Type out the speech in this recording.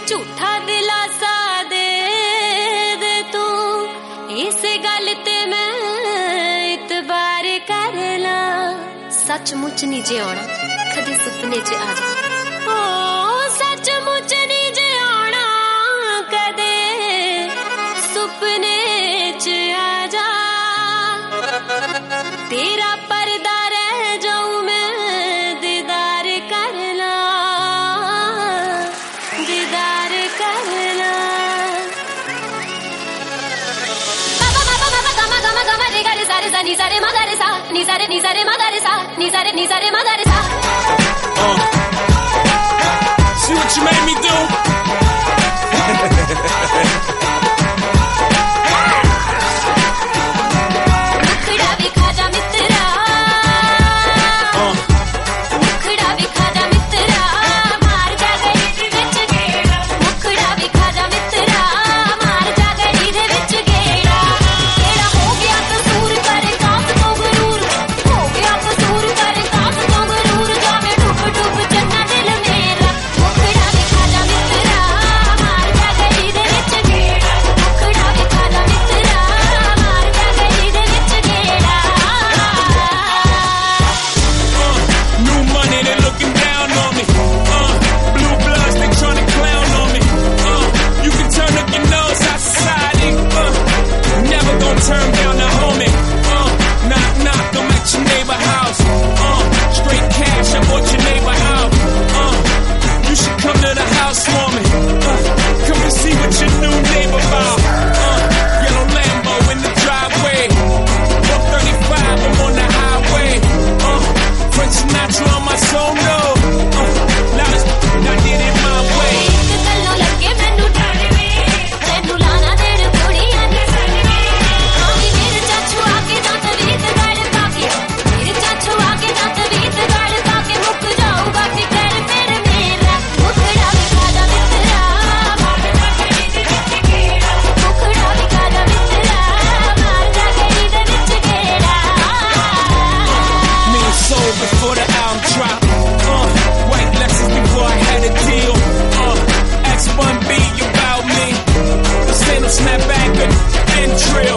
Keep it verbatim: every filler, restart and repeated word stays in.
झूठा दिलासा दे दे तू इस गल ते मैं इतबार कर ला सचमुच नहीं जे आना कदे सुपने च आ जा ओ सचमुच नहीं जे आना कदे सुपने च आ जा तेरा पर्दा रह जाऊं मैं दीदार कर ला दीदार कर ला बाबा बाबा बाबा गमा गमा गमा रे गा रे सा रे सा नी सा रे मा गा रे सा नी सा रे नी सा रे मा गा रे सा नी सा रे नी सा रे मा गा रे सा uh. See what you made me do? Turn down the homie, uh, knock knock, I'm at your neighbor house, uh, straight cash, I bought your neighbor out, uh, you should come to the house for me, uh, come and see what your new neighbor about, uh, yellow Lambo in the driveway, one thirty-five, I'm on the highway, uh, Frank Sinatra on my soul, no, uh, now it's, I did it my way. Before the album drop, uh, white lessons before I had a deal, uh, X one B about me, this ain't no snapback and drill.